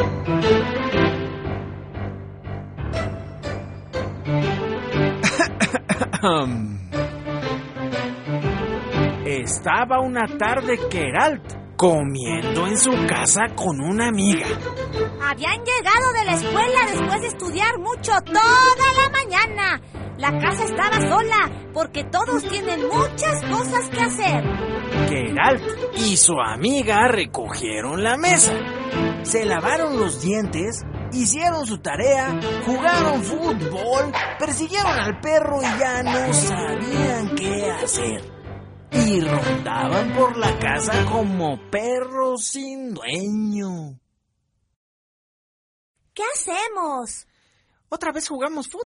Estaba una tarde Geralt comiendo en su casa con una amiga. Habían llegado de la escuela después de estudiar mucho toda la mañana. La casa estaba sola porque todos tienen muchas cosas que hacer. Geralt y su amiga recogieron la mesa, se lavaron los dientes, hicieron su tarea, jugaron fútbol, persiguieron al perro y ya no sabían qué hacer. Y rondaban por la casa como perros sin dueño. ¿Qué hacemos? Otra vez jugamos fútbol.